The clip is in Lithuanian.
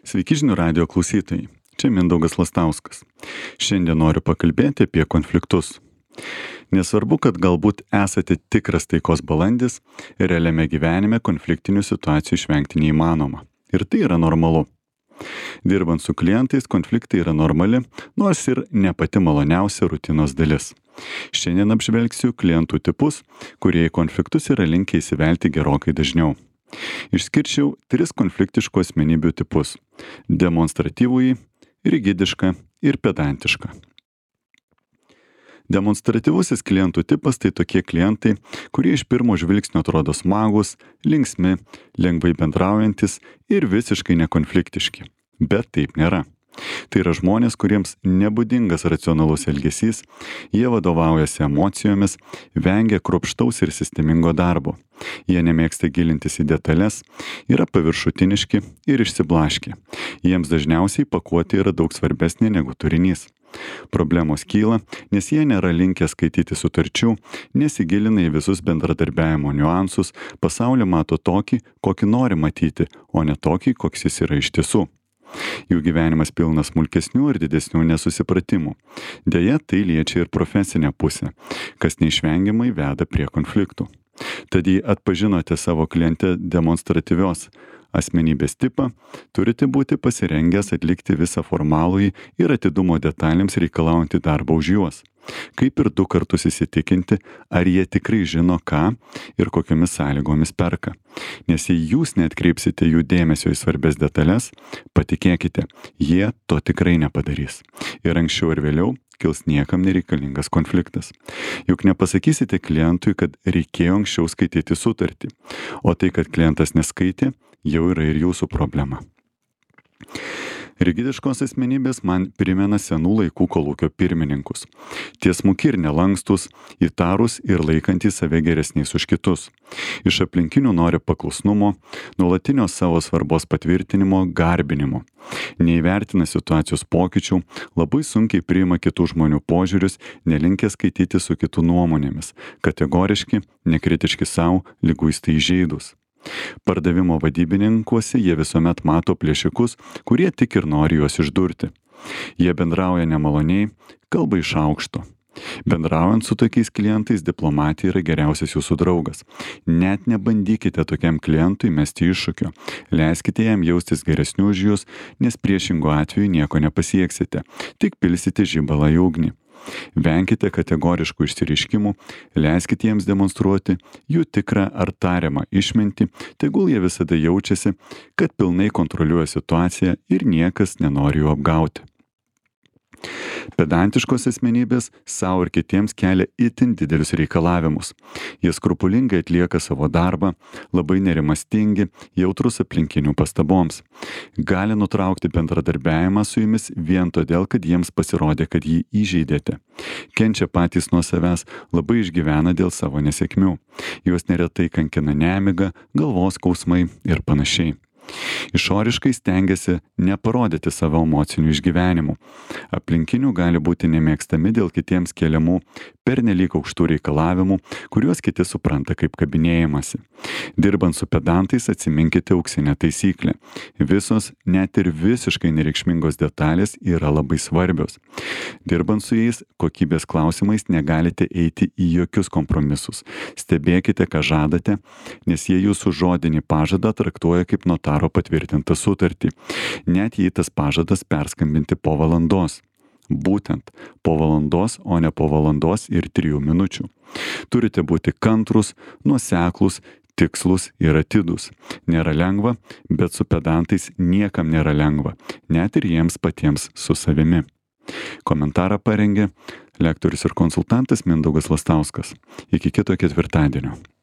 Sveiki žinių radijo klausytojai, čia Mindaugas Lastauskas. Šiandien noriu pakalbėti apie konfliktus. Nesvarbu, kad galbūt esate tikras taikos balandis, realiame gyvenime konfliktinių situacijų išvengti neįmanoma. Ir tai yra normalu. Dirbant su klientais, konfliktai yra normali, nors ir ne pati maloniausia rutinos dalis. Šiandien apžvelgsiu klientų tipus, kurie į konfliktus yra linkę įsivelti gerokai dažniau. Išskirčiau 3 konfliktiškų asmenybių tipus – demonstratyvųjį, rigidišką ir pedantišką. Demonstratyvusis klientų tipas tai tokie klientai, kurie iš pirmo žvilgsnio atrodo smagūs, linksmi, lengvai bendraujantis ir visiškai nekonfliktiški. Bet taip nėra. Tai yra žmonės, kuriems nebūdingas racionalus elgesys, jie vadovaujasi emocijomis, vengia kruopštaus ir sistemingo darbo. Jie nemėgsta gilintis į detalės, yra paviršutiniški ir išsiblaškę. Jiems dažniausiai pakuotė yra daug svarbesnė negu turinys. Problemos kyla, nes jie nėra linkę skaityti sutarčių, nesigilina į visus bendradarbiavimo niuansus, pasaulį mato tokį, kokį nori matyti, o ne tokį, koks jis yra iš tiesų. Jų gyvenimas pilnas smulkesnių ir didesnių nesusipratimų. Deja, tai liečia ir profesinę pusę, kas neišvengiamai veda prie konfliktų. Tad jei atpažinote savo kliente demonstratyvios asmenybės tipą, turite būti pasirengęs atlikti visą formalųjį ir atidumo detalėms reikalaujantį darbą už juos. Kaip ir 2 kartus įsitikinti, ar jie tikrai žino, ką ir kokiomis sąlygomis perka. Nes jei jūs neatkreipsite jų dėmesio į svarbias detalės, patikėkite, jie to tikrai nepadarys. Ir anksčiau ir vėliau kils niekam nereikalingas konfliktas. Juk nepasakysite klientui, kad reikėjo anksčiau skaityti sutartį, o tai, kad klientas neskaitė, jau yra ir jūsų problema. Rigidiškos asmenybės man primena senų laikų kolūkio pirmininkus. Tiesmuki ir nelankstus, įtarus ir laikantys save geresniais už kitus. Iš aplinkinių nori paklusnumo, nuolatinio savo svarbos patvirtinimo, garbinimo. Neįvertina situacijos pokyčių, labai sunkiai priima kitų žmonių požiūrius, nelinkę skaityti su kitų nuomonėmis, kategoriški, nekritiški savo, liguistai įžeidūs. Pardavimo vadybininkuose jie visuomet mato plėšikus, kurie tik ir nori juos išdurti. Jie bendrauja nemaloniai, kalba iš aukšto. Bendraujant su tokiais klientais, diplomatija yra geriausias jūsų draugas. Net nebandykite tokiam klientui mesti iššūkio. Leiskite jam jaustis geresniu už jūs, nes priešingu atveju nieko nepasieksite. Tik pilsite žibalą į ugnį. Venkite kategoriškų išsireiškimų, leiskite jiems demonstruoti jų tikrą ar tariamą išmintį, tegul jie visada jaučiasi, kad pilnai kontroliuoja situaciją ir niekas nenori jų apgauti. Pedantiškos asmenybės savo ir kitiems kelia itin didelius reikalavimus. Jie skrupulingai atlieka savo darbą, labai nerimastingi, jautrus aplinkinių pastaboms. Gali nutraukti bendradarbiavimą su jumis vien todėl, kad jiems pasirodė, kad jį įžeidėte. Kenčia patys nuo savęs, labai išgyvena dėl savo nesėkmių. Juos neretai kankina nemiga, galvos skausmai ir panašiai. Išoriškai stengiasi neparodyti savo emocinių išgyvenimų. Aplinkinių gali būti nemėgstami dėl kitiems keliamų pernelyg aukštų reikalavimų, kuriuos kiti supranta kaip kabinėjimąsi. Dirbant su pedantais atsiminkite auksinę taisyklę. Visos, net ir visiškai nereikšmingos detalės yra labai svarbios. Dirbant su jais, kokybės klausimais negalite eiti į jokius kompromisus. Stebėkite, ką žadate, nes jie jūsų žodinį pažadą traktuoja kaip notaro patvirtintą sutartį. Net jei tas pažadas perskambinti po valandos. Būtent po valandos, o ne po valandos ir 3 minučių. Turite būti kantrus, nuoseklūs, tikslus ir atidūs. Nėra lengva, bet su pedantais niekam nėra lengva, net ir jiems patiems su savimi. Komentarą parengė lektorius ir konsultantas Mindaugas Lastauskas. Iki kito ketvirtadienio.